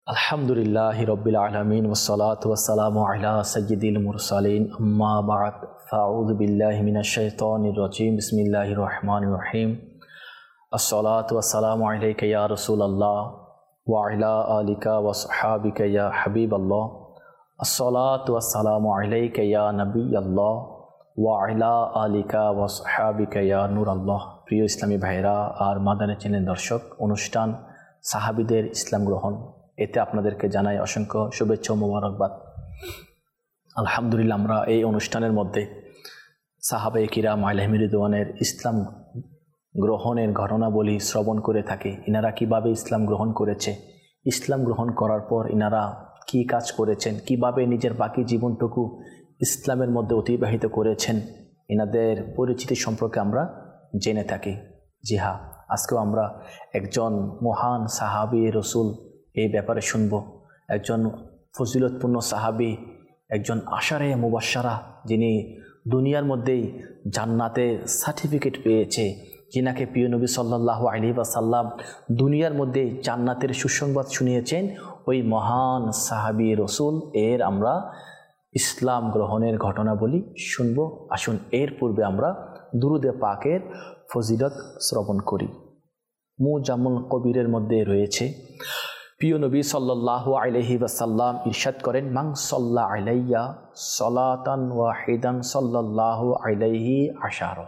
আলহামদুলিল্লাহি রাব্বিল আলামিন ওয়াসসালাতু ওয়াসসালামু আলা সাইয়্যিদিল মুরসালিন আম্মা বা'দ ফাআউযু বিল্লাহি মিনাশ শাইতানির রাজীম বিসমিল্লাহির রহমানির রহিম আসসালাতু ওয়াসসালামু আলাইকা ইয়া রাসূলুল্লাহ ওয়া আলা আলিকা ওয়া সাহবিকা ইয়া হাবিবাল্লাহ আসসালাতু ওয়াসসালামু আলাইকা ইয়া নবিয়াল্লাহ ওয়া আলা আলিকা ওয়া সাহবিকা ইয়া নূরাল্লাহ। প্রিয় ইসলামী ভাইরা আর মাদানী চ্যানেল দর্শক, অনুষ্ঠান সাহাবীদের ইসলাম গ্রহণ, এতে আপনাদেরকে জানাই অসংখ্য শুভেচ্ছা ও মোবারকবাদ। আলহামদুলিল্লাহ, আমরা এই অনুষ্ঠানের মধ্যে সাহাবায়ে কিরাম আলাইহিম রিদওয়ানের ইসলাম গ্রহণের ঘটনাবলী শ্রবণ করে থাকি। ইনারা কিভাবে ইসলাম গ্রহণ করেছে, ইসলাম গ্রহণ করার পর ইনারা কি কাজ করেছেন, কিভাবে নিজের বাকি জীবনটুকু ইসলামের মধ্যে অতিবাহিত করেছেন, ইনাদের পরিচিতি সম্পর্কে আমরা জেনে থাকি। জি হ্যাঁ, আজকেও আমরা একজন মহান সাহাবী রসুল এই ব্যাপারে শুনব। একজন ফজিলতপূর্ণ সাহাবী, একজন আশারে মুবাশশারা, যিনি দুনিয়ার মধ্যেই জান্নাতে সার্টিফিকেট পেয়েছে, যিনাকে প্রিয় নবী সাল্লাল্লাহু আলাইহি ওয়াসাল্লাম দুনিয়ার মধ্যে জান্নাতের সুসংবাদ শুনিয়েছেন, ওই মহান সাহাবী রসুল এর আমরা ইসলাম গ্রহণের ঘটনাবলী শুনব। আসুন এর পূর্বে আমরা দুরুদে পাকের ফজিলত শ্রবণ করি। মুজাম্মুল কবিরের মধ্যে রয়েছে, প্রিয় নবী সাল্লাল্লাহু আলাইহি ওয়াসাল্লাম ইরশাদ করেন, মান সাল্লা আলাইয়া সালাতান ওয়াহিদান সাল্লাল্লাহু আলাইহি আশারা।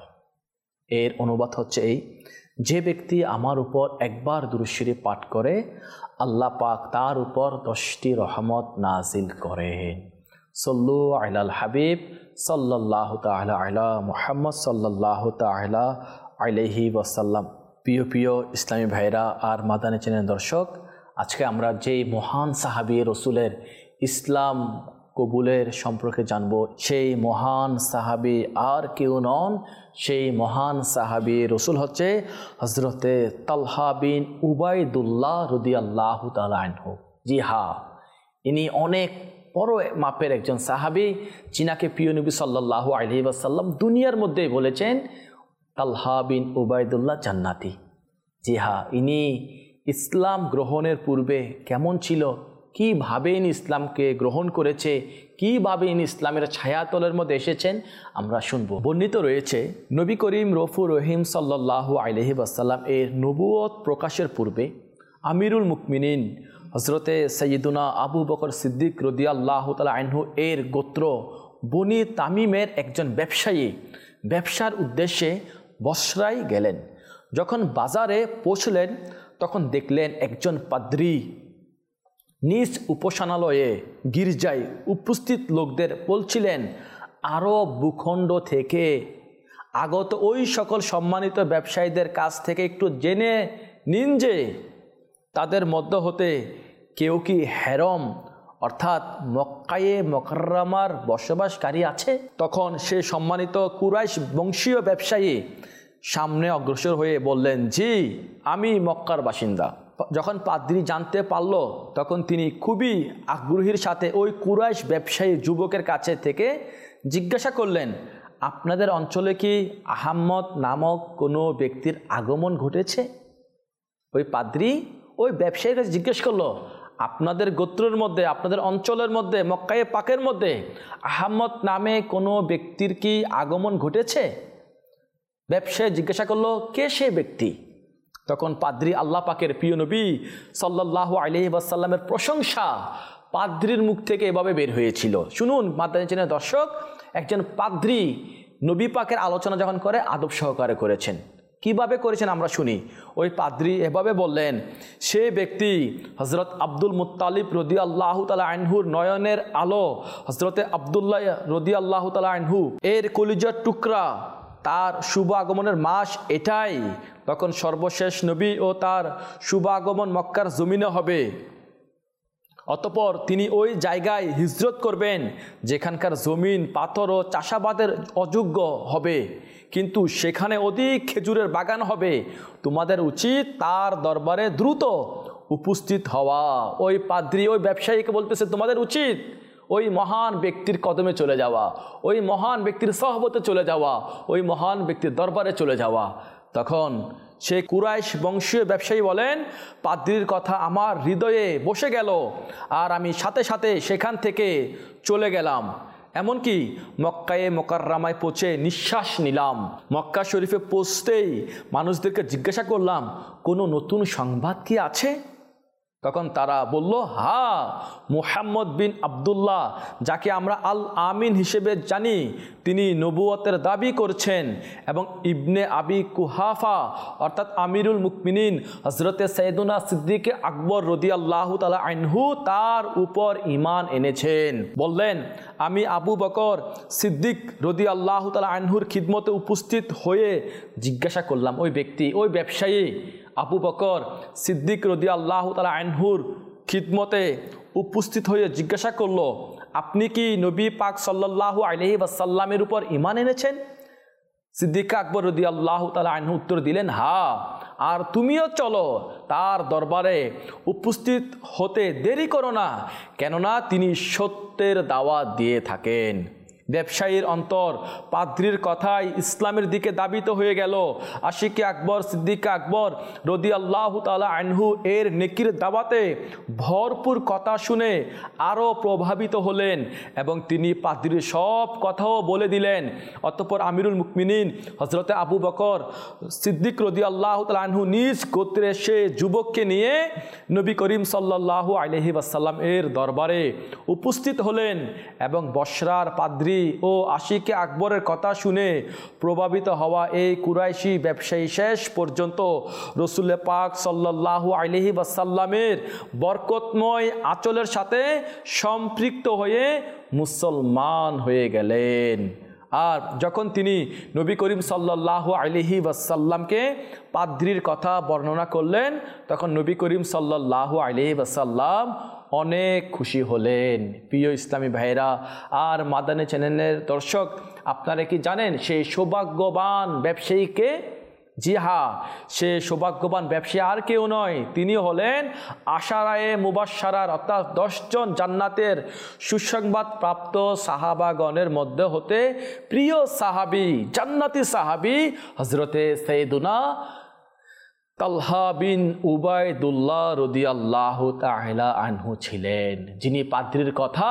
এর অনুবাদ হচ্ছে এই, যে ব্যক্তি আমার উপর একবার দুরূদ শরীফ পাঠ করে, আল্লাহ পাক তার উপর 10টি রহমত নাজিল করেন। সল্লু আলাল হাবিব সাল্লাল্লাহু তাআলা আলা মুহাম্মদ সাল্লাল্লাহু তাআলা আলাইহি ওয়াসাল্লাম। প্রিয় প্রিয় ইসলামী ভাইরা আর মাদানী চ্যানেল দর্শক, আজকে আমরা যেই মহান সাহাবী রসুলের ইসলাম কবুলের সম্পর্কে জানব, সেই মহান সাহাবী আর কেউ নন, সেই মহান সাহাবী রসুল হচ্ছে হযরতে তালহা বিন উবাইদুল্লাহ রাদিয়াল্লাহু তাআলা আনহু। জি হ্যাঁ, ইনি অনেক বড় মাপের একজন সাহাবী, যিনাকে প্রিয় নবী সাল্লাল্লাহু আলাইহি ওয়াসাল্লাম দুনিয়ার মধ্যেই বলেছেন তালহা বিন উবাইদুল্লাহ জান্নাতি। জি হ্যাঁ, ইনি ইসলাম গ্রহণের পূর্বে কেমন ছিল, কীভাবে ইনি ইসলামকে গ্রহণ করেছে, কীভাবে ইনি ইসলামের ছায়াতলের মধ্যে এসেছেন, আমরা শুনব। বর্ণিত রয়েছে, নবী করিম রফুর রহিম সাল্লাল্লাহু আলাইহি ওয়াসাল্লাম এর নবুয়ত প্রকাশের পূর্বে আমিরুল মুকমিনিন হযরতে সাইয়্যিদুনা আবু বকর সিদ্দিক রাদিয়াল্লাহু তাআলা আনহু এর গোত্র বনি তামিমের একজন ব্যবসায়ী ব্যবসার উদ্দেশ্যে বসরায় গেলেন। যখন বাজারে পৌঁছলেন, তখন দেখলেন একজন পাদ্রী নিজ উপাসনালয়ে গির্জায় উপস্থিত লোকদের বলছিলেন, আরব ভূখণ্ড থেকে আগত ওই সকল সম্মানিত ব্যবসায়ীদের কাছ থেকে একটু জেনে নিন যে তাদের মধ্য হতে কেউ কি হেরম অর্থাৎ মক্কায়ে মুকাররমার বসবাসকারী আছে। তখন সে সম্মানিত কুরাইশ বংশীয় ব্যবসায়ী সামনে অগ্রসর হয়ে বললেন, জি, আমি মক্কার বাসিন্দা। যখন পাদ্রী জানতে পারল, তখন তিনি খুবই আগ্রহের সাথে ওই কুরাইশ ব্যবসায়ী যুবকের কাছে থেকে জিজ্ঞাসা করলেন, আপনাদের অঞ্চলে কি আহমদ নামক কোনো ব্যক্তির আগমন ঘটেছে? ওই পাদ্রী ওই ব্যবসায়ীর কাছে জিজ্ঞেস করলো, আপনাদের গোত্রের মধ্যে, আপনাদের অঞ্চলের মধ্যে, মক্কায়ে পাকের মধ্যে আহমদ নামে কোনো ব্যক্তির কি আগমন ঘটেছে? ব্যবসায়ী জিজ্ঞাসা করলো, কে সে ব্যক্তি? তখন পাদ্রী আল্লাহ পাকের প্রিয় নবী সাল্লাল্লাহু আলাইহি ওয়াসাল্লামের প্রশংসা পাদ্রীর মুখ থেকে এভাবে বের হয়েছিল। শুনুন মাদানী চ্যানেল দর্শক, একজন পাদ্রী নবী পাকের আলোচনা যখন করে আদব সহকারে করেছেন। কিভাবে করেছেন আমরা শুনি। ওই পাদ্রী এভাবে বললেন, সে ব্যক্তি হযরত আব্দুল মুত্তালিব রাদিয়াল্লাহু তাআলা আনহুর নয়নের আলো, হযরতে আব্দুল্লাহ রাদিয়াল্লাহু তাআলা আনহু এর কলিজার টুকরা, তার শুভ আগমনের মাস এটাই। তখন সর্বশেষ নবী ও তার শুভ আগমন মক্কার জমিনে হবে। অতঃপর তিনি ওই জায়গায় হিজরত করবেন যেখানকার জমিন পাথর ও চাষাবাদের অযোগ্য হবে, কিন্তু সেখানে অধিক খেজুরের বাগান হবে। তোমাদের উচিত তার দরবারে দ্রুত উপস্থিত হওয়া। ওই পাদ্রী ওই ব্যবসায়ীকে বলতেছে, তোমাদের উচিত ওই মহান ব্যক্তির কদমে চলে যাওয়া, ওই মহান ব্যক্তির সহবতে চলে যাওয়া, ওই মহান ব্যক্তির দরবারে চলে যাওয়া। তখন সেই কুরাইশ বংশীয় ব্যবসায়ী বলেন, পাদ্রীর কথা আমার হৃদয়ে বসে গেল, আর আমি সাথে সাথে সেখান থেকে চলে গেলাম। এমনকি মক্কায়ে মোকাররমায় পৌঁছে নিঃশ্বাস নিলাম। মক্কা শরীফে পৌঁছতেই মানুষদেরকে জিজ্ঞাসা করলাম, কোনো নতুন সংবাদ কি আছে? তখন তারা বলল, হ্যাঁ, মুহাম্মদ বিন আবদুল্লাহ, যাকে আমরা আল আমিন হিসেবে জানি, তিনি নবুয়তের দাবি করছেন এবং ইবনে আবি কুহাফা অর্থাৎ আমিরুল মুকমিনিন হজরতে সৈয়দুনা সিদ্দিক আকবর রাদিয়াল্লাহু তাআলা আনহু তার উপর ঈমান এনেছেন। বললেন, আমি আবু বকর সিদ্দিক রাদিয়াল্লাহু তাআলা আনহুর খিদমতে উপস্থিত হয়ে জিজ্ঞাসা করলাম, ওই ব্যক্তি, ওই ব্যবসায়ী আবু বকর সিদ্দিক রাদিয়াল্লাহু তাআলা আনহুর খিদমতে উপস্থিত হয়ে জিজ্ঞাসা করলো, আপনি কি নবী পাক সাল্লাল্লাহু আলাইহি ওয়াসাল্লামের উপর ঈমান এনেছেন? সিদ্দিক আকবর রাদিয়াল্লাহু তাআলা আনহু উত্তর দিলেন, হ্যাঁ, আর তুমিও চলো তার দরবারে উপস্থিত হতে দেরি করো না, কেননা তিনি সত্যের দাওয়াত দিয়ে থাকেন। ব্যবসায়ীর অন্তর পাদ্রীর কথায় ইসলামের দিকে দাবিত হয়ে গেল। আশিকে আকবর সিদ্দিক আকবর রাদিয়াল্লাহু তাআলা আনহু এর নেকির দাওয়াতে ভরপুর কথা শুনে আরও প্রভাবিত হলেন এবং তিনি পাদ্রীর সব কথাও বলে দিলেন। অতঃপর আমিরুল মুকমিনিন হজরতে আবু বকর সিদ্দিক রাদিয়াল্লাহু তাআলা আনহু নিজ গোত্রে সে যুবককে নিয়ে নবী করিম সাল্লাল্লাহু আলাইহি ওয়াসাল্লাম এর দরবারে উপস্থিত হলেন এবং বসরার পাদ্রী ও আশিকে আকবরের কথা শুনে প্রভাবিত হওয়া এই কুরাইশি ব্যবসায়ী শেষ পর্যন্ত রসুল পাক সাল্লাল্লাহু আলাইহি ওয়াসাল্লামের বরকতময় আঁচলের সাথে সম্পৃক্ত হয়ে মুসলমান হয়ে গেলেন। আর যখন তিনি নবী করিম সাল্লাল্লাহু আলাইহি ওয়াসাল্লামকে পাদ্রীর কথা বর্ণনা করলেন, তখন নবী করিম সাল্লাল্লাহু আলাইহি ওয়াসাল্লাম অনেক খুশি হলেন। প্রিয় ইসলামী ভাইরা আর মাদানী চ্যানেলের দর্শক, আপনারা কি জানেন সেই সৌভাগ্যবান ব্যবসায়ীকে? জি হ্যাঁ, সে সৌভাগ্যবান ব্যবসায়ী আর কেউ নয়, তিনি হলেন আশারায়ে মুবাশশারার অর্থাৎ 10 জন জান্নাতের সুসংবাদ প্রাপ্ত সাহাবাগণের মধ্যে হতে প্রিয় সাহাবী, জান্নাতি সাহাবী হযরতে সৈয়দুনা তালহা বিন উবাইদুল্লাহ রাদিয়াল্লাহু তাআলা আনহু ছিলেন, যিনি পাদ্রীর কথা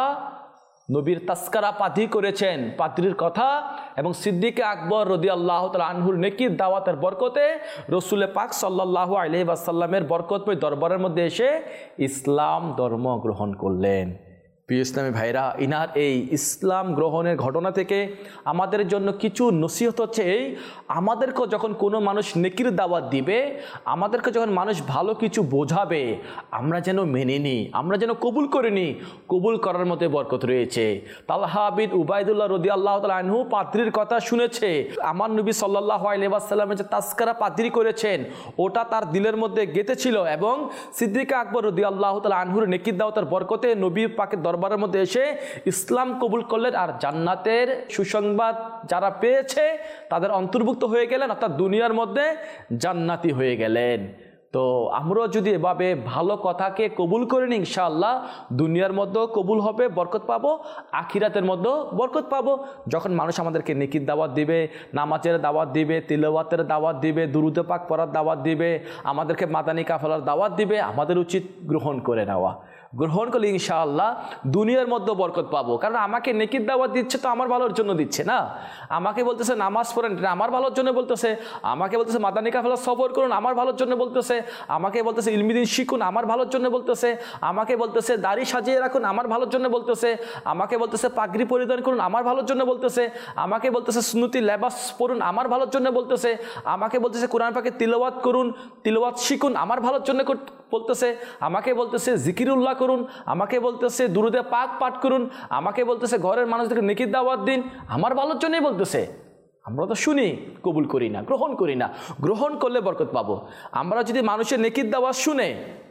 নবীর তাস্কারা পাঠি করেছেন। পাদ্রীর কথা এবং সিদ্দিক আকবর রাদিয়াল্লাহু তাআলা আনহুর নেকির দাওয়াতের বরকতে রসুল পাক সাল্লাল্লাহু আলাইহি ওয়াসাল্লামের বরকতময় দরবারের মধ্যে এসে ইসলাম ধর্ম গ্রহণ করলেন। প্রিয় ইসলামী ভাইরা, ইনার এই ইসলাম গ্রহণের ঘটনা থেকে আমাদের জন্য কিছু নসিহত হচ্ছে এই, আমাদেরকে যখন কোনো মানুষ নেকির দাওয়াত দিবে, আমাদেরকে যখন মানুষ ভালো কিছু বোঝাবে, আমরা যেন মেনে নিই, আমরা যেন কবুল করে নিই। কবুল করার মধ্যে বরকত রয়েছে। তালহা বিন উবাইদুল্লাহ রাদিয়াল্লাহু তাআলা আনহু পাদ্রীর কথা শুনেছে। আমার নবী সাল্লাল্লাহু আলাইহি ওয়াসাল্লামের যে তাস্কারা পাদ্রী করেছেন, ওটা তার দিলের মধ্যে গেঁথেছিল এবং সিদ্দিক আকবর রাদিয়াল্লাহু তাআলা আনহুর নেকির দাওয়াতের বরকতে নবী পাকের দরবারের মধ্যে এসে ইসলাম কবুল করলেন। আর জান্নাতের সুসংবাদ যারা পেয়েছে তাদের অন্তর্ভুক্ত হয়ে গেলেন, অর্থাৎ দুনিয়ার মধ্যে জান্নাতি হয়ে গেলেন। তো আমরাও যদি এভাবে ভালো কথাকে কবুল করে নিই, ইনশাআল্লাহ দুনিয়ার মধ্যেও কবুল হবে, বরকত পাবো, আখিরাতের মধ্যেও বরকত পাবো। যখন মানুষ আমাদেরকে নেকির দাওয়াত দিবে, নামাজের দাওয়াত দিবে, তিলাওয়াতের দাওয়াত দিবে, দুরূদ পাক পড়ার দাওয়াত দিবে, আমাদেরকে মাদানী কাফেলার দাওয়াত দিবে, আমাদের উচিত গ্রহণ করে নেওয়া। গ্রহণ করলে ইনশাআল্লাহ দুনিয়ার মধ্যে বরকত পাবো। কারণ আমাকে নেকির দাওয়াত দিচ্ছে তো আমার ভালোর জন্য দিচ্ছে না। আমাকে বলতেছে নামাজ পড়েন, আমার ভালোর জন্য বলতেছে। আমাকে বলতেছে মাদানী কাফেলা সফর করুন, আমার ভালোর জন্য বলতেছে। আমাকে বলতেছে ইলমিদিন শিখুন, আমার ভালোর জন্য বলতেছে। আমাকে বলতেছে দাড়ি সাজিয়ে রাখুন, আমার ভালোর জন্য বলতেছে। আমাকে বলতেছে পাগড়ি পরিধান করুন, আমার ভালোর জন্য বলতেছে। আমাকে বলতেছে সুন্নতি লেবাস পরুন, আমার ভালোর জন্য বলতেছে। আমাকে বলতেছে কোরআন পাকের তিলাওয়াত করুন, তিলাওয়াত শিখুন, আমার ভালোর জন্য বলতেছে। আমাকে বলতেছে জিকিরুল্লাহ করুন, আমাকে বলতেছে দুরুদে পাক পাঠ করুন, আমাকে বলতেছে ঘরের মানুষদেরকে নেকির দাওয়াত দিন, আমার ভালোর জন্যই বলতেছে। আমরা তো শুনি, কবুল করি না, গ্রহণ করি না। গ্রহণ করলে বরকত পাবো। আমরা যদি মানুষের নেকির দাওয়াত শুনে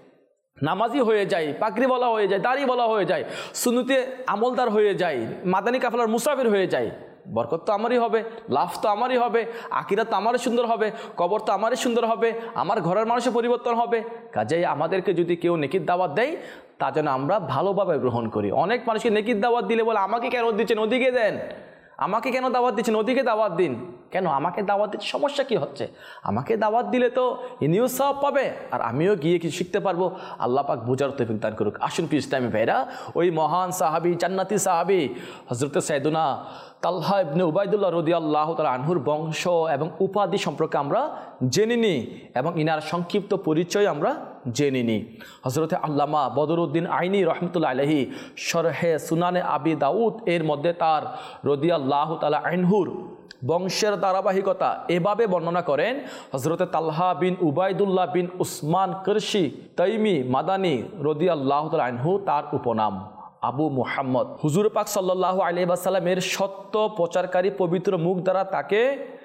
নামাজি হয়ে যায়, পাগড়ি বলা হয়ে যায়, দাড়ি বলা হয়ে যায়, সুন্নতে আমলদার হয়ে যায়, মাদানী কাফেলার মুসাফির হয়ে যায়, বরকত তো আমারই হবে, লাভ তো আমারই হবে, আখিরাত তো আমারই সুন্দর হবে, কবর তো আমারই সুন্দর হবে, আমার ঘরের মানুষের পরিবর্তন হবে। কাজেই আমাদেরকে যদি কেউ নেকির দাওয়াত দেয়, তা যেন আমরা ভালোভাবে গ্রহণ করি। অনেক মানুষকে নেকির দাওয়াত দিলে বলে আমাকে কেন দিচ্ছেন, ওদিকে দেন। আমাকে কেন দাওয়াত দিচ্ছেন, ওদিকে দাওয়াত দিন। কেন আমাকে দাওয়াত দিচ্ছে, সমস্যা কি হচ্ছে? আমাকে দাওয়াত দিলে তো ইনিও সওয়াব পাবে আর আমিও গিয়ে কিছু শিখতে পারবো। আল্লাহ পাক বুঝার তৌফিক দান করুক। আসুন প্রিয় ইসলামী ভাইরা, ওই মহান সাহাবী, জান্নাতি সাহাবী হযরত সাইয়েদুনা তালহা ইবনে উবাইদুল্লাহ রাদিয়াল্লাহু তাআলা আনহুর বংশ এবং উপাধি সম্পর্কে আমরা জেনে নিই এবং ইনার সংক্ষিপ্ত পরিচয় আমরা জেনে নিই। হযরতে আল্লামা বদরউদ্দিন আইনি রহমতুল্লাহ আলাইহি শরহে সুনানে আবি দাউদ এর মধ্যে তার রাদিয়াল্লাহু তাআলা আনহুর বংশের ধারাবাহিকতা এভাবে বর্ণনা করেন। হযরতে তালহা বিন উবাইদুল্লাহ বিন উসমান করশি তাইমি মাদানী রাদিয়াল্লাহু তাআলা আনহু তার উপনাম। আবু মুহাম্মদ, হুজুর পাক সাল্লাল্লাহু আলাইহি ওয়াসাল্লামের সত্য প্রচারকারী পবিত্র মুখ দ্বারা তাকে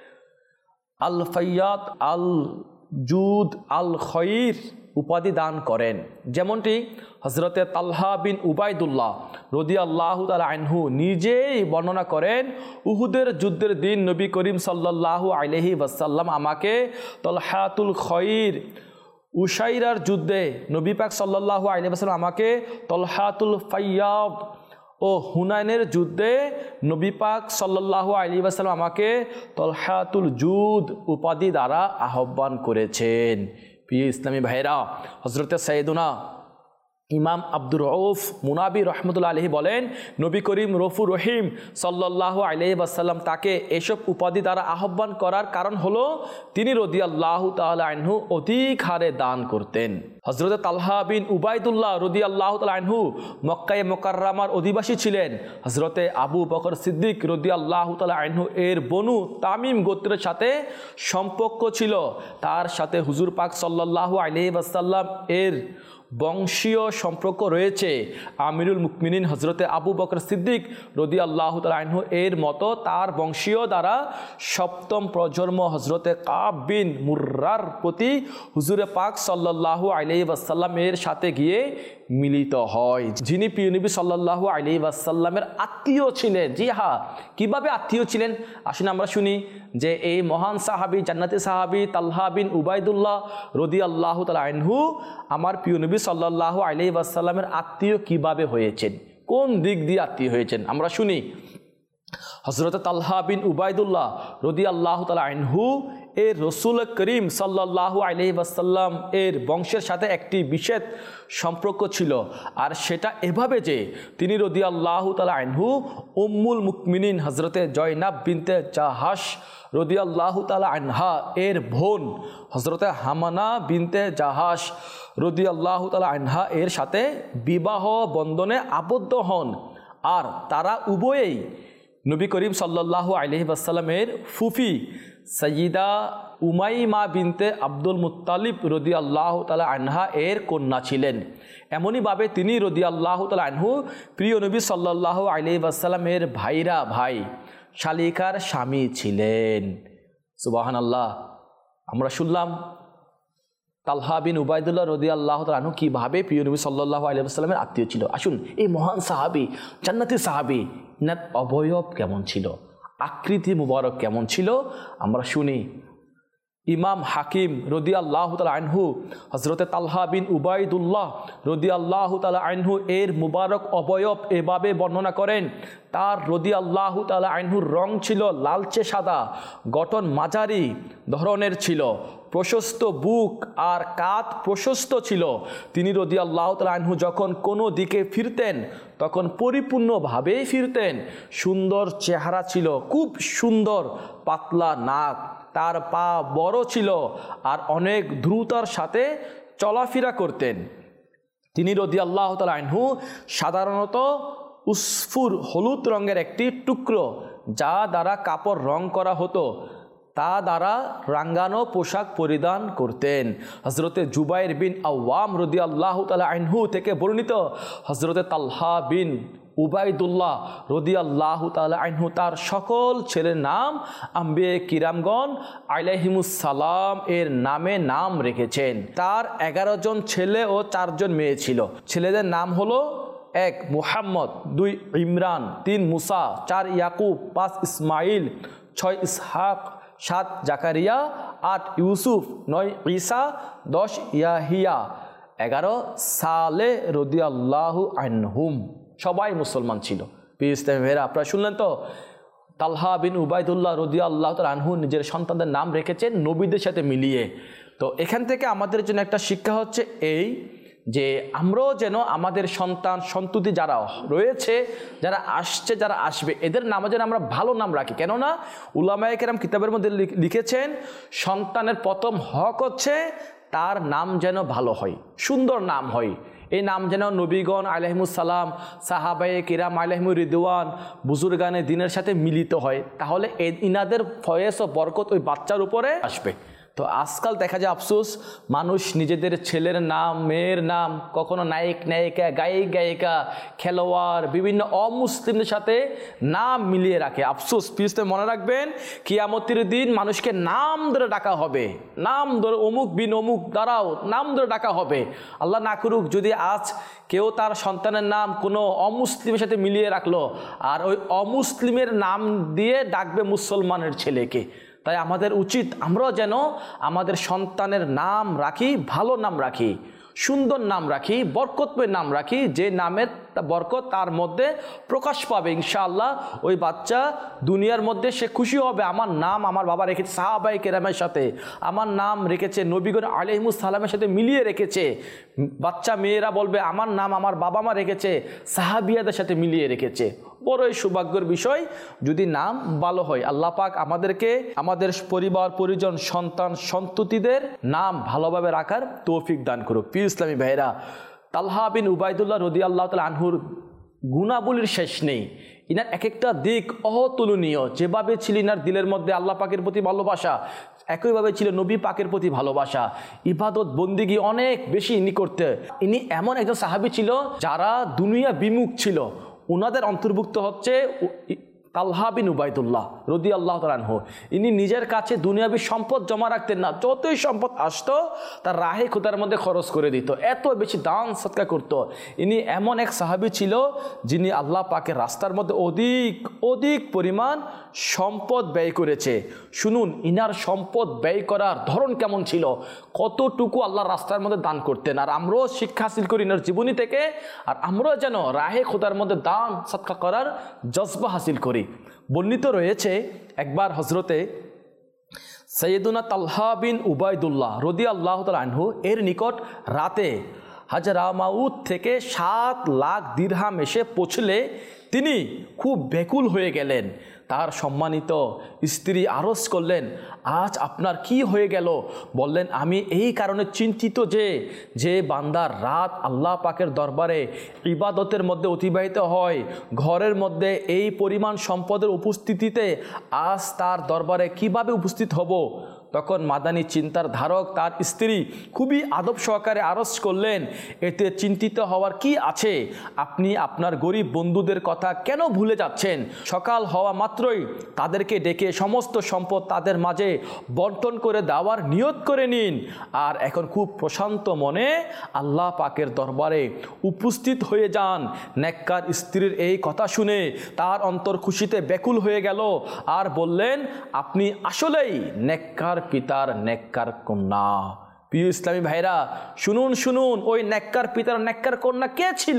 আল ফাইয়াত, আল জুদ, আল খৈর উপাধি দান করেন। যেমনটি হযরতে তালহা বিন উবাইদুল্লাহ রাদিয়াল্লাহু তাআলা আনহু নিজেই বর্ণনা করেন, উহুদের যুদ্ধের দিন নবী করিম সাল্লাল্লাহু আলাইহি ওয়াসাল্লাম আমাকে তলহাতুল খৈর, উসাইরার যুদ্ধে নবী পাক সাল্লাল্লাহু আলাইহি ওয়াসাল্লাম আমাকে তলহাতুল ফাইয়াদ ও হুনাইনের যুদ্ধে নবী পাক সাল্লাল্লাহু আলাইহি ওয়াসাল্লাম আমাকে তলহাতুল জুদ উপাধি দ্বারা আহ্বান করেছেন। প্রিয় ইসলামী ভাইরা, হযরতে সাইয়েদুনা ইমাম আব্দুর রউফ মুনাবি রহমতুল্লাহ আলাইহি বলেন, নবী করিম রফুর রহিম সাল্লাল্লাহু আলাইহি ওয়াসাল্লাম তাকে এসব উপাধি দ্বারা আহ্বান করার কারণ হলো তিনি রাদিয়াল্লাহু তাআলা আনহু অধিক হারে দান করতেন। হযরতে তালহা বিন উবাইদুল্লাহ রাদিয়াল্লাহু তাআলা আনহু মক্কায়ে মুকাররমার অধিবাসী ছিলেন। হযরতে আবু বকর সিদ্দিক রাদিয়াল্লাহু তাআলা আনহু এর বনু তামিম গোত্রের সাথে সম্পর্ক ছিল। তার সাথে হুজুর পাক সাল্লাল্লাহু আলাইহি ওয়াসাল্লাম এর বংশীয় সম্পর্ক রয়েছে। আমিরুল মুকমিনিন হযরতে আবু বকর সিদ্দিক রাদিয়াল্লাহু তাআলা আনহু এর মতো তার বংশীয় দ্বারা সপ্তম প্রজন্ম হযরতে কাব বিন মুররার প্রতি হুজুরে পাক সাল্লাল্লাহু আলাইহি ওয়াসাল্লাম এর সাথে গিয়ে মিলিত হয়, যিনি প্রিয় নবী সাল্লাল্লাহু আলাইহি ওয়াসাল্লামের আত্মীয় ছিলেন। জি হ্যাঁ, কিভাবে আত্মীয় ছিলেন আসুন আমরা শুনি যে এই মহান সাহাবী, জান্নাতি সাহাবী তালহা বিন উবাইদুল্লাহ রাদিয়াল্লাহু তাআলা আনহু আমার প্রিয় নবী সাল্লাল্লাহু আলাইহি ওয়াসাল্লামের আত্মীয় কিভাবে হয়েছেন, কোন দিক দিয়ে আত্মীয় হয়েছেন আমরা শুনি। হযরত তালহা বিন উবাইদুল্লাহ রাদিয়াল্লাহু তাআলা আনহু এর রসুল করিম সাল্লাল্লাহু আলাইহি ওয়াসাল্লাম এর বংশের সাথে একটি বিশেষ সম্পর্ক ছিল, আর সেটা এভাবে যে তিনি রাদিয়াল্লাহু তাআলা আনহু উম্মুল মুকমিনিন হযরতে জয়নাব বিনতে জাহাশ রাদিয়াল্লাহু তাআলা আনহা এর বোন হযরতে হামানা বিনতে জাহাশ রাদিয়াল্লাহু তাআলা আনহা এর সাথে বিবাহ বন্ধনে আবদ্ধ হন। আর তারা উভয়েই নবী করিম সাল্লাল্লাহু আলাইহি ওয়াসাল্লামের ফুফি সাইয়্যিদা উমাইমা বিনতে আব্দুল মুত্তালিব রাদিয়াল্লাহু তাআলা আনহা এর কন্যা ছিলেন। এমনইভাবে তিনি রাদিয়াল্লাহু তাআলা আনহু প্রিয় নবী সাল্লাল্লাহু আলাইহি ওয়াসাল্লামের ভাইরা ভাই শালিকার স্বামী ছিলেন। সুবহানাল্লাহ। আমরা শুনলাম তালহা বিন উবাইদুল্লাহ রাদিয়াল্লাহু তাআলা আনহু কিভাবে প্রিয় নবী সাল্লাল্লাহু আলাইহি ওয়াসাল্লামের আত্মীয় ছিল। আসুন এই মহান সাহাবী, জান্নাতি সাহাবী, ইনার অবয়ব কেমন ছিল, আকৃতি মুবারক কেমন ছিল আমরা শুনি। ইমাম হাকিম রাদিয়াল্লাহু তাআলা আনহু হযরতে তালহা বিন উবাইদুল্লাহ রাদিয়াল্লাহু তাআলা আনহু এর মুবারক অবয়ব এভাবে বর্ণনা করেন, তার রাদিয়াল্লাহু তাআলা আনহুর রং ছিল লালচে সাদা, গঠন মাঝারি ধরনের ছিল, প্রশস্ত বুক আর কাঁধ প্রশস্ত ছিল। তিনি রাদিয়াল্লাহু তাআলা আনহু যখন কোনো দিকে ফিরতেন তখন পরিপূর্ণভাবেই ফিরতেন। সুন্দর চেহারা ছিল, খুব সুন্দর পাতলা নাক, তার পা বড় ছিল আর অনেক দ্রুততার সাথে চলাফেরা করতেন। তিনি রাদিয়াল্লাহু তাআলা আনহু সাধারণত উসফুর হলুদ রঙের একটি টুকরো যা দ্বারা কাপড় রং করা হতো তা দ্বারা রাঙ্গানো পোশাক পরিধান করতেন। হযরতে জুবাইর বিন আওয়াম রাদিয়াল্লাহু তাআলা আনহু থেকে বর্ণিত হযরতে তালহা বিন উবাইদুল্লাহ রাদিয়াল্লাহু তাআলা আনহু তার সকল ছেলের নাম আম্বিয়ে কিরামগণ আলাইহিমুস সালাম এর নামে নাম রেখেছেন। তার 11 জন ছেলে ও 4 জন মেয়ে ছিল। ছেলেদের নাম হলো 1 মুহাম্মদ, 2 ইমরান, 3 মুসা, 4 ইয়াকুব, 5 ইসমাইল, 6 ইসহাক, 7 জাকারিয়া, 8 ইউসুফ, 9 ঈসা, 10 ইয়াহিয়া, 11 সালে রাদিয়াল্লাহু আনহুম। সবাই মুসলমান ছিল। প্রিয় ইসলামী ভাইরা, আপনারা শুনলেন তো তালহা বিন উবাইদুল্লাহ রাদিয়াল্লাহু তাআলা আনহু নিজের সন্তানদের নাম রেখেছেন নবীদের সাথে মিলিয়ে। তো এখান থেকে আমাদের জন্য একটা শিক্ষা হচ্ছে এই যে আমরাও যেন আমাদের সন্তান সন্ততি যারা রয়েছে, যারা আসছে, যারা আসবে, এদের নামে যেন আমরা ভালো নাম রাখি। কেননা উলামায়ে কেরাম কিতাবের মধ্যে লিখেছেন সন্তানের প্রথম হক হচ্ছে তার নাম যেন ভালো হয়, সুন্দর নাম হয়। এই নাম যেন নবীগণ আলাইহিমুস সালাম, সাহাবায়ে কিরাম আলাইহিমুর রিদওয়ান, বুজুর্গানে দিনের সাথে মিলিত হয়, তাহলে ইনাদের ফয়েজ ও বরকত ওই বাচ্চার উপরে আসবে। তো আজকাল দেখা যায় আফসোস, মানুষ নিজেদের ছেলের নাম, মেয়ের নাম কখনো নায়ক নায়িকা, গায়ক গায়িকা, খেলোয়াড়, বিভিন্ন অমুসলিমদের সাথে নাম মিলিয়ে রাখে। আফসোস, প্লিজ মনে রাখবেন কিয়ামতের দিন মানুষকে নাম ধরে ডাকা হবে, নাম ধরে অমুক বিন অমুক দ্বারাও নাম ধরে ডাকা হবে। আল্লাহ না করুক যদি আজ কেউ তার সন্তানের নাম কোনো অমুসলিমের সাথে মিলিয়ে রাখলো, আর ওই অমুসলিমের নাম দিয়ে ডাকবে মুসলমানের ছেলেকে। তাই আমাদের উচিত আমরাও যেন আমাদের সন্তানের নাম রাখি, ভালো নাম রাখি, সুন্দর নাম রাখি, বরকতময় নাম রাখি, যে নামের বরকত তার মধ্যে প্রকাশ পাবে ইনশাআল্লাহ। ওই বাচ্চা দুনিয়ার মধ্যে সে খুশি হবে, আমার নাম আমার বাবা রেখেছে সাহাবায়ে কেরামের সাথে, আমার নাম রেখেছে নবীগণ আলাইহিমুস সালামের সাথে মিলিয়ে রেখেছে। বাচ্চা মেয়েরা বলবে আমার নাম আমার বাবা মা রেখেছে সাহাবিয়াদের সাথে মিলিয়ে রেখেছে। বড়ই সৌভাগ্যের বিষয় যদি নাম ভালো হয়। আল্লাহ পাক আমাদেরকে আমাদের পরিবার পরিজন সন্তান সন্ততিদের নাম ভালোভাবে রাখার তৌফিক দান করুক। প্রিয় ইসলামী ভাইরা, তালহা বিন উবাইদুল্লাহ রাদিয়াল্লাহু তাআলা আনহুর গুণাবলীর শেষ নেই। ইনার এক একটা দিক অতুলনীয়। যেভাবে ছিল ইনার দিলের মধ্যে আল্লাহ পাকের প্রতি ভালোবাসা, একইভাবে ছিল নবী পাকের প্রতি ভালোবাসা, ইবাদত বন্দিগি অনেক বেশি ইনি করতে। ইনি এমন একজন সাহাবী ছিল যারা দুনিয়া বিমুখ ছিল। উনাদের অন্তর্ভুক্ত হচ্ছে তালহা বিন উবাইদুল্লাহ রাদিয়াল্লাহু তাআলা আনহু। ইনি নিজের কাছে দুনিয়াবী সম্পদ জমা রাখতেন না, যতই সম্পদ আসতো তার রাহে খোদার মধ্যে খরচ করে দিত, এত বেশি দান সদকা করত। ইনি এমন এক সাহাবী ছিল যিনি আল্লাহ পাকের রাস্তার মধ্যে অধিক পরিমাণ সম্পদ ব্যয় করেছে। শুনুন ইনার সম্পদ ব্যয় করার ধরন কেমন ছিল, কতটুকু আল্লাহর রাস্তার মধ্যে দান করতেন। আর আমরাও শিক্ষা হাসিল করি ইনার জীবনী থেকে, আর আমরাও যেন রাহে খোদার মধ্যে দান সদকা করার জজবা হাসিল করি। বর্ণিত রয়েছে একবার হজরতে সৈয়দুনা তালহা বিন উবাইদুল্লাহ রাদিয়াল্লাহু তাআলা আনহু এর নিকট রাতে হাজরামাউত থেকে 7 লাখ দিরহাম এসে পৌঁছলে তিনি খুব ব্যাকুল হয়ে গেলেন। তার সম্মানিত স্ত্রী আরজ করলেন, আজ আপনার কি হয়ে গেল? বললেন, আমি এই কারণে চিন্তিত যে বান্দার রাত আল্লাহ পাকের দরবারে ইবাদতের মধ্যে অতিবাহিত হয়, ঘরের মধ্যে এই পরিমাণ সম্পদের উপস্থিতিতে আজ তার দরবারে কিভাবে উপস্থিত হব? তখন মাদানী চিন্তার ধারক তার স্ত্রী খুবই আদব সহকারে আরজ করলেন, এতে চিন্তিত হওয়ার কি আছে? আপনি আপনার গরিব বন্ধুদের কথা কেন ভুলে যাচ্ছেন? সকাল হওয়া মাত্রই তাদেরকে ডেকে সমস্ত সম্পদ তাদের মাঝে বন্টন করে দেওয়ার নিয়ত করে নিন, আর এখন খুব প্রশান্ত মনে আল্লাহ পাকের দরবারে উপস্থিত হয়ে যান। নেককার স্ত্রীর এই কথা শুনে তার অন্তর খুশিতে ব্যাকুল হয়ে গেল, আর বললেন, আপনি আসলেই নেককার পিতার নেককার কন্যা। প্রিয় ইসলামী ভাইরা, শুনুন ওই নেককার পিতার নেককার কন্যা কে ছিল?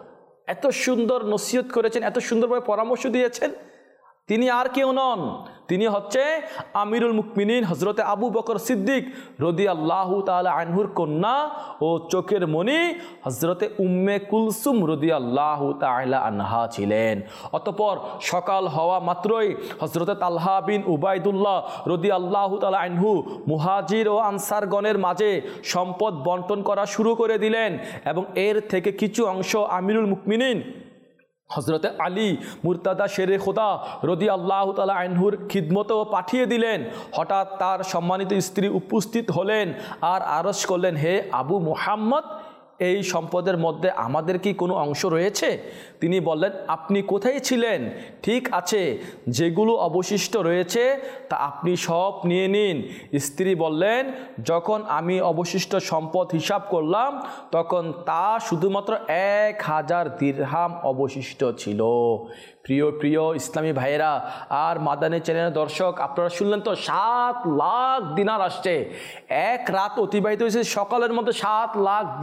এত সুন্দর নসিহত করেছেন, এত সুন্দরভাবে পরামর্শ দিয়েছেন। তিনি আর কেউ নন, তিনি হচ্ছে আমিরুল মুকমিনিন হজরতে আবু বকর সিদ্দিক রাদিয়াল্লাহু তাআলা আনহুর কন্যা ও চোখের মণি হজরতে উম্মে কুলসুম রাদিয়াল্লাহু তাআলা আনহা ছিলেন। অতঃপর সকাল হওয়া মাত্রই হজরতে তালহা বিন উবাইদুল্লাহ রাদিয়াল্লাহু তাআলা আনহু মুহাজির ও আনসারগণের মাঝে সম্পদ বন্টন করা শুরু করে দিলেন, এবং এর থেকে কিছু অংশ আমিরুল মুকমিনিন হজরতে আলী মুরতাদা শেরে খোদা রাদিয়াল্লাহু তাআলা আনহুর খিদমতেও পাঠিয়ে দিলেন। হঠাৎ তার সম্মানিত স্ত্রী উপস্থিত হলেন আর আরজ করলেন, হে আবু মুহাম্মদ, এই সম্পদের মধ্যে আমাদের কি কোনো অংশ রয়েছে? তিনি বললেন, আপনি কোথায় ছিলেন? ঠিক আছে, যেগুলো অবশিষ্ট রয়েছে তা আপনি সব নিয়ে নিন। স্ত্রী বললেন, যখন আমি অবশিষ্ট সম্পদ হিসাব করলাম তখন তা শুধুমাত্র 1000 দিরহাম অবশিষ্ট ছিল। প্রিয় ইসলামী ভাইয়েরা আর মাদানী চ্যানেলের দর্শক, আপনারা শুনলেন তো 7 লাখ দিনার আসছে। এক রাত অতিবাহিত হয়েছে, সকালের মধ্যে 7 লাখ দিনার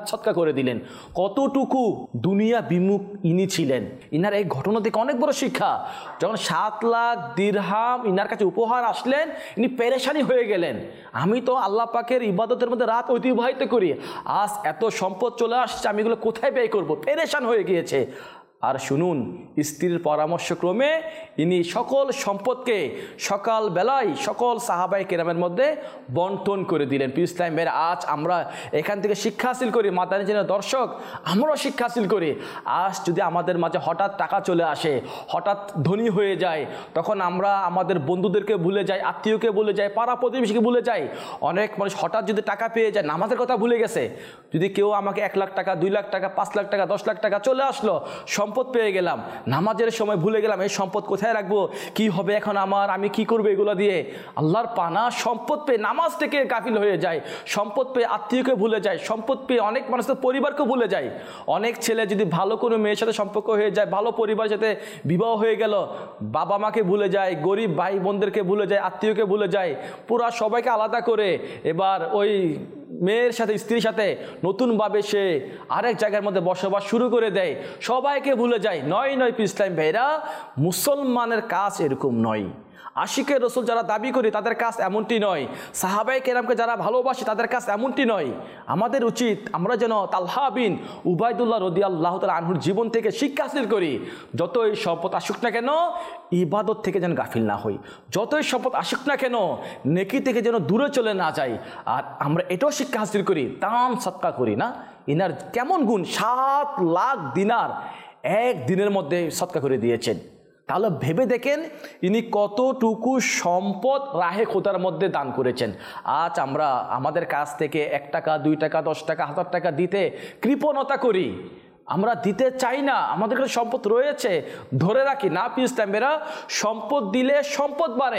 সৎকা করে দিলেন। কতটুকু দুনিয়া বিমুখ ইনি ছিলেন। ইনার এই ঘটনা থেকে অনেক বড় শিক্ষা। যখন 7 লাখ দিরহাম ইনার কাছে উপহার আসলেন, ইনি পেরেশানি হয়ে গেলেন। আমি তো আল্লাহ পাকের ইবাদতের মধ্যে রাত অতিবাহিত করি, আজ এত সম্পদ চলে আসছে, আমি এগুলো কোথায় ব্যয় করব, পেরেশান হয়ে গিয়েছে। আর শুনুন, স্ত্রীর পরামর্শক্রমে ইনি সকল সম্পদকে সকাল বেলায় সকল সাহাবায়ে কেরামের মধ্যে বন্টন করে দিলেন। প্রিয় ইসলাম ভাইরা, আজ আমরা এখান থেকে শিক্ষা হাসিল করি, মাদানী চ্যানেলের দর্শক আমরাও শিক্ষা হাসিল করি। আজ যদি আমাদের মাঝে হঠাৎ টাকা চলে আসে, হঠাৎ ধনী হয়ে যায়, তখন আমরা আমাদের বন্ধুদেরকে ভুলে যাই, আত্মীয়কে ভুলে যাই, পাড়া প্রতিবেশীকে ভুলে যাই। অনেক মানুষ হঠাৎ যদি টাকা পেয়ে যায়, নামাজের কথা ভুলে গেছে। যদি কেউ আমাকে 1 লাখ টাকা, 2 লাখ টাকা, 5 লাখ টাকা, 10 লাখ টাকা চলে আসলো, সম্পদ পেয়ে গেলাম, নামাজের সময় ভুলে গেলাম এই সম্পদ কোথায় রাখবো, কি হবে এখন আমার, আমি কি করবো এগুলো দিয়ে। আল্লাহর পানা, সম্পদ পেয়ে নামাজ থেকে গাফিল হয়ে যায়, সম্পদ পেয়ে আত্মীয়কে ভুলে যায়, সম্পদ পেয়ে অনেক মানুষের পরিবারকে ভুলে যায়। অনেক ছেলে যদি ভালো কোনো মেয়ের সাথে সম্পর্ক হয়ে যায়, ভালো পরিবারের সাথে বিবাহ হয়ে গেল, বাবা মাকে ভুলে যায়, গরিব ভাই বোনদেরকে ভুলে যায়, আত্মীয়কে ভুলে যায়, পুরা সবাইকে আলাদা করে এবার ওই মেয়ের সাথে, স্ত্রীর সাথে নতুনভাবে সে আরেক জায়গার মধ্যে বসবাস শুরু করে দেয়, সবাইকে ভুলে যায়। নয় ইসলাম ভাইরা, মুসলমানের কাজ এরকম নয়। আশিকের রসুল যারা দাবি করি তাদের কাজ এমনটি নয়। সাহাবায়ে কেরামকে যারা ভালোবাসি তাদের কাজ এমনটি নয়। আমাদের উচিত আমরা যেন তালহা বিন উবাইদুল্লাহ রাদিয়াল্লাহু তাআলা আনহুর জীবন থেকে শিক্ষা হাসিল করি। যতই সম্পদ আসুক না কেন, ইবাদত থেকে যেন গাফিল না হই। যতই সম্পদ আসুক না কেন, নেকি থেকে যেন দূরে চলে না যাই। আর আমরা এটাও শিক্ষা হাসিল করি, দান সদকা করি না। ইনার কেমন গুণ, 7 লাখ দিনার এক দিনের মধ্যে সদকা করে দিয়েছেন। তাহলে ভেবে দেখেন ইনি কতটুকু সম্পদ রাহে খোদার মধ্যে দান করেছেন। আজ আমরা আমাদের কাছ থেকে 1 টাকা, 2 টাকা, 10 টাকা, 1000 টাকা দিতে কৃপণতা করি, আমরা দিতে চাই না। আমাদের কাছে সম্পদ রয়েছে, ধরে রাখি না। প্রিয় ইসলাম ভাইরা, সম্পদ দিলে সম্পদ বাড়ে।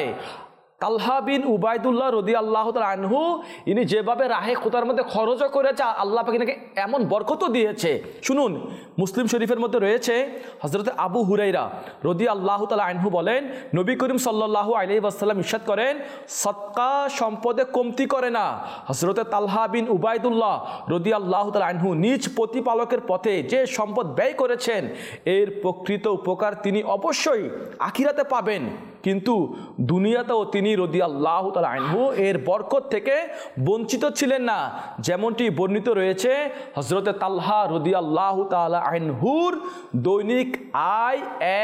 তালহা বিন উবাইদুল্লাহ রাদিয়াল্লাহু তাআলা আনহু ইনি যেভাবে রাহে খোদার মধ্যে খরচও করেছে, আল্লাহ পাক ইনাকে এমন বরকতও দিয়েছে। শুনুন, মুসলিম শরীফের মধ্যে রয়েছে, হযরত আবু হুরায়রা রাদিয়াল্লাহু তাআলা আনহু বলেন, নবী করিম সাল্লাল্লাহু আলাইহি ওয়াসাল্লাম ইরশাদ করেন, সদকা সম্পদে কমতি করে না। হযরত তালহা বিন উবাইদুল্লাহ রাদিয়াল্লাহু তাআলা আনহু নিজ প্রতিপালকের পথে যে সম্পদ ব্যয় করেছেন, এর প্রকৃত উপকার তিনি অবশ্যই আখিরাতে পাবেন, কিন্তু দুনিয়াতেও তিনি রাদিয়াল্লাহু তাআলা আনহু এর বরকত থেকে বঞ্চিত ছিলেন না। যেমনটি বর্ণিত রয়েছে, হযরত তালহা রাদিয়াল্লাহু তাআলা আনহুর দৈনিক আয়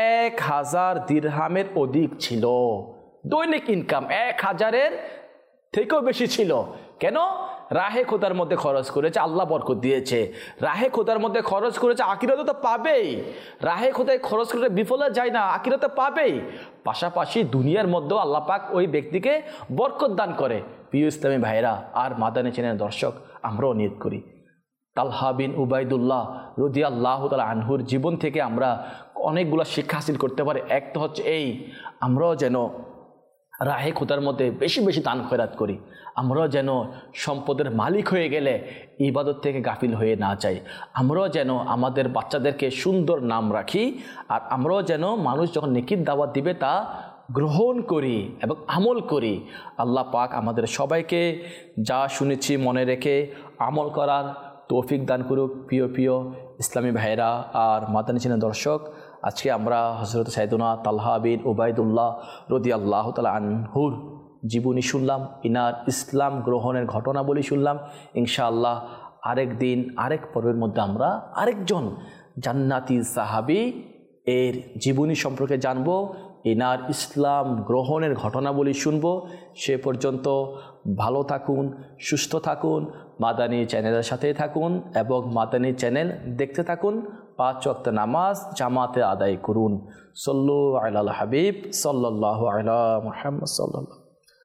1000 দিরহামের অধিক ছিল। দৈনিক ইনকাম 1000-এর থেকেও বেশি ছিল। কেন? রাহে খোদার মধ্যে খরচ করেছে, আল্লাহ বরকত দিয়েছে। রাহে খোদার মধ্যে খরচ করেছে, আখিরাতে তো পাবেই। রাহে খোদায় খরচ করে বিফলে যায় না, আখিরাতে পাবেই। পাশাপাশি দুনিয়ার মধ্যেও আল্লাহ পাক ওই ব্যক্তিকে বরকত দান করে। প্রিয় ইসলামী ভাইরা আর মাদানী চ্যানেলের দর্শক, আমরাও নিয়ত করি তালহা বিন উবাইদুল্লাহ রাদিয়াল্লাহু তাআলা আনহুর জীবন থেকে আমরা অনেকগুলো শিক্ষা হাসিল করতে পারি। এক তো হচ্ছে এই, আমরাও যেন রাহে খোদার মধ্যে বেশি বেশি দান খয়রাত করি। আমরাও যেন সম্পদের মালিক হয়ে গেলে ইবাদত থেকে গাফিল হয়ে না যাই। আমরাও যেন আমাদের বাচ্চাদেরকে সুন্দর নাম রাখি। আর আমরাও যেন মানুষ যখন নেকির দাওয়াত দিবে তা গ্রহণ করি এবং আমল করি। আল্লাহ পাক আমাদের সবাইকে যা শুনেছি মনে রেখে আমল করার তৌফিক দান করুক। প্রিয় প্রিয় ইসলামী ভাইরা আর মাদানী চ্যানেলের দর্শক, আজকে আমরা হযরত সাইয়েদুনা তালহা বিন উবাইদুল্লাহ রাদিয়াল্লাহু তাআলা আনহুর জীবনী শুনলাম, ইনার ইসলাম গ্রহণের ঘটনাবলী শুনলাম। ইনশাআল্লাহ আরেক দিন আরেক পর্বের মধ্যে আমরা আরেকজন জান্নাতি সাহাবী এর জীবনী সম্পর্কে জানব, ইনার ইসলাম গ্রহণের ঘটনাবলী শুনব। সে পর্যন্ত ভালো থাকুন, সুস্থ থাকুন, মাদানী চ্যানেলের সাথেই থাকুন এবং মাদানী চ্যানেল দেখতে থাকুন। 5 ওয়াক্ত নামাজ জামাতে আদায় করুন। সল্লু আলাল হাবিব সাল্লাল্লাহু আলা মুহাম্মদ সাল্লাল্লাহু।